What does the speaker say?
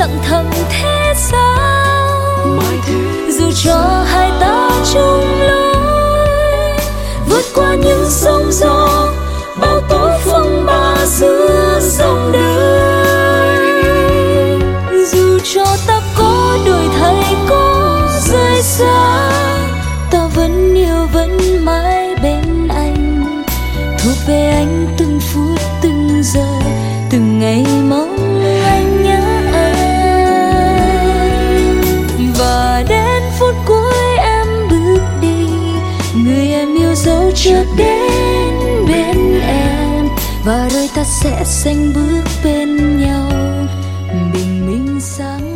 lặng thầm thế sao? Dù cho hai ta chung lối vượt qua những sóng gió, bao tố phong ba giữa dòng đời. Dù cho ta có đổi thay, có rời xa, ta vẫn yêu vẫn mãi bên anh, thuộc về anh từng phút từng giờ, từng ngày mong anh nhớ anh. Và đến phút cuối em bước đi, người em yêu dấu chợt đến bên em, và đôi ta sẽ sánh bước bên nhau, bình minh sáng.